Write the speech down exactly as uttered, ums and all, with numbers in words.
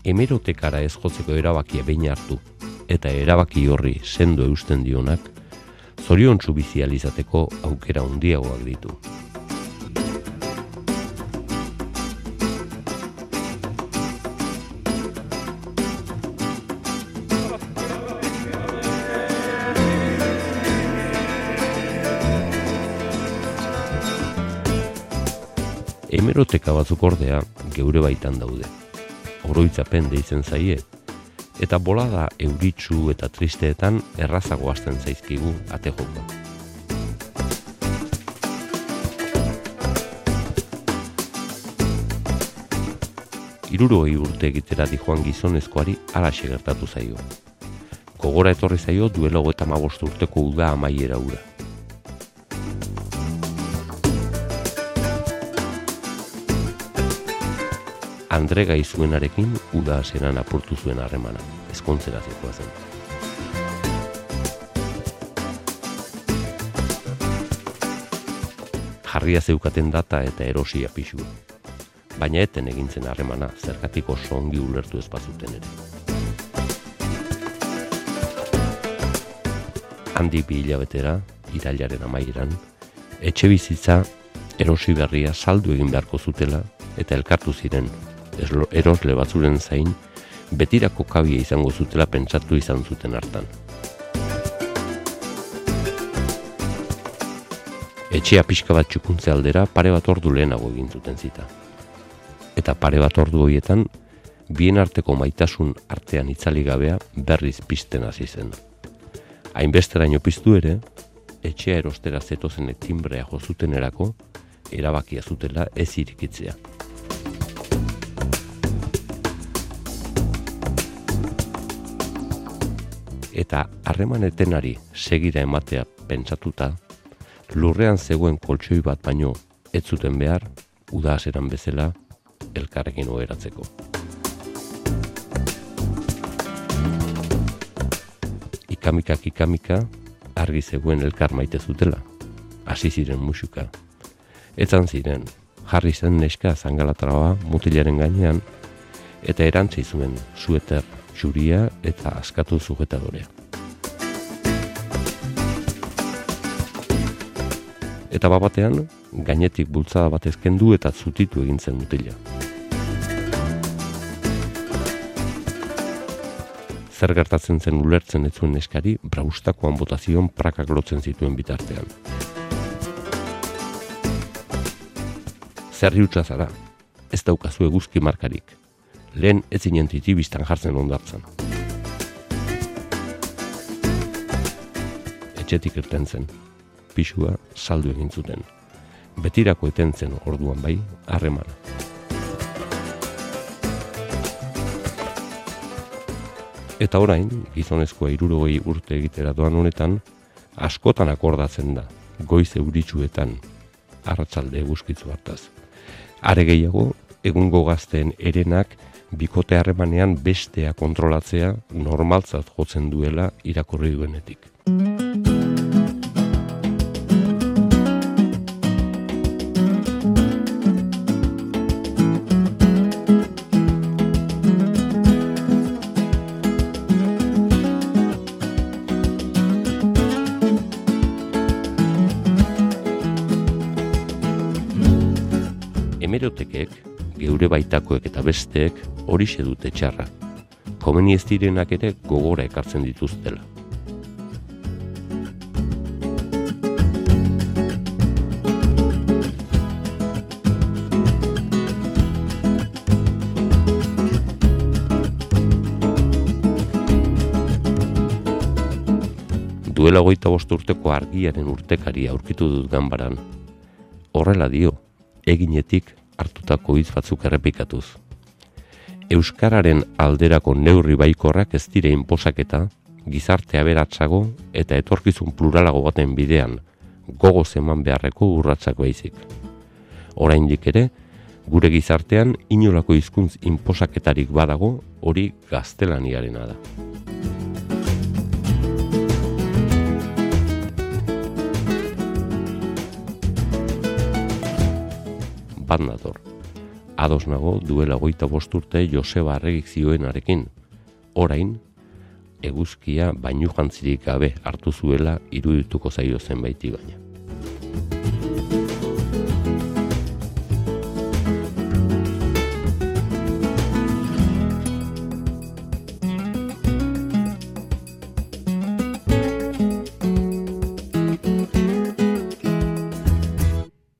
hemerotekara ez jotzeko erabakia behin hartu, eta erabaki horri sendo eusten dionak, zoriontsu bizi ahal izateko aukera handiagoak ditu. Hemeroteka batzuk ordea geure baitan daude. Oroitzapen deitzen zaie, eta bolada euritsu eta tristeetan errazago hasten zaizkigu ate joko. Hirurogei urte egitera dijoan gizonezkoari halaxe gertatu zaio. Gogora etorri zaio duela hogeita hamabost urteko uda amaiera hura. Andre Gaizuenarekin uda hasieran apurtu zuen harremana, ezkontzera zikoa zen. Jarria zeukaten data eta erosia pixua, baina eten egin zen harremana, zergatik oso ongi ulertu ez bazuten ere. Handik bi hilabetera, irailaren amaieran, etxe bizitza erosi berria saldu egin beharko zutela eta elkartu ziren erosle batzuren zain, betirako kabia izango zutela pentsatu izan zuten hartan. Etxea pixka bat txukuntze aldera pare bat ordu lehenago egin zuten zita. Eta pare bat ordu horietan, bien arteko maitasun artean itzali gabea berriz pizten hasi zen. Hainbesteraino piztu ere, etxea erostera zetozenek timbrea jo zutenerako, erabakia zutela ez irikitzea. Eta harremanetenari segira ematea pentsatuta, lurrean zegoen koltxoi bat baino ez zuten behar, uda hasieran bezala elkarrekin oheratzeko. Ikamikak ikamika argi zegoen elkar maite zutela, hasi ziren musuka. Etzan ziren, jarri zen neska zangalatraoa mutilaren gainean, eta erantzi zuen sueter txuria eta askatu sujetadorea. Eta bapatean, gainetik bultzada bat ezkendu eta zutitu egin zen mutila. Zer gertatzen zen ulertzen ez zuen neskari, braustakoan botazion prakak lotzen zituen bitartean. Zer riutsa zara, ez daukazu eguzki markarik. Lehen ez zinen titibistan jartzen ondartzen. Etxetik irten zen, pisua saldu egin zuten. Betirako eten zen orduan bai, harremana. Eta orain, gizonezkoa hirurogei urte egitera doan honetan, askotan akordatzen da, goiz euritsuetan, arratsalde eguzkitzu hartaz. Are gehiago, egungo gazteen herenak bikote harremanean bestea kontrolatzea normaltzat jotzen duela irakurri duenetik. Hemerotekek, geure baitakoek eta besteek horixe dute txarra. Komeni ez direnak ere gogora ekartzen dituztela. Duela hogeita bost urteko argiaren urtekaria aurkitu dut ganbaran. Horrela dio, eginetik hartutako hitz batzuk errepikatuz. Euskararen alderako neurri baikorrak ez dire inposaketa, gizarte aberatsago eta etorkizun pluralago baten bidean, gogoz eman beharreko urratsak baizik. Oraindik ere, gure gizartean inolako hizkuntz inposaketarik badago, hori gaztelaniarena da. Bat nator. Ados nago duela hogeita bost urte Joseba Arregik zioenarekin. Orain, eguzkia bainu jantzirik gabe hartu zuela irudituko zaio zenbaiti baina.